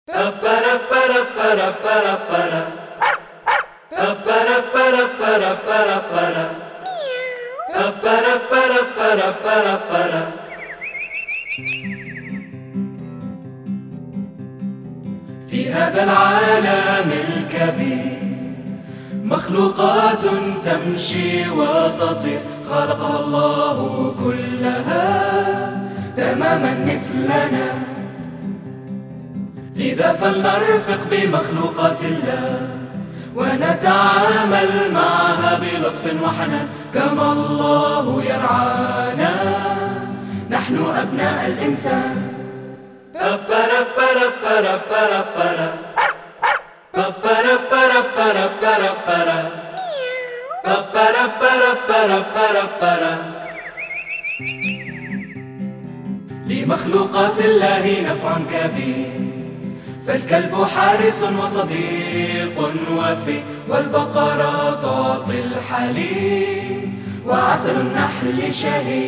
في هذا العالم الكبير مخلوقات تمشي وتطير، خلقها الله كلها تماما مثلنا، لذا فلنرفق بمخلوقات الله ونتعامل معها بلطف وحنان كما الله يرعانا. نحن أبناء الإنسان. لمخلوقات الله نفع كبير، فالكلب حارس وصديق وفي، والبقرة تعطي الحليب، وعسل النحل شهي.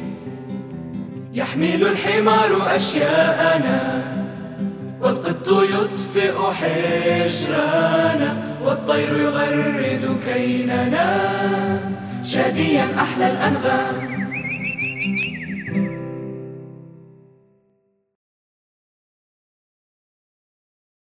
يحمل الحمار أشياءنا، والقط يطفئ حجرنا، والطير يغرد كيننا، شاديا أحلى الأنغام.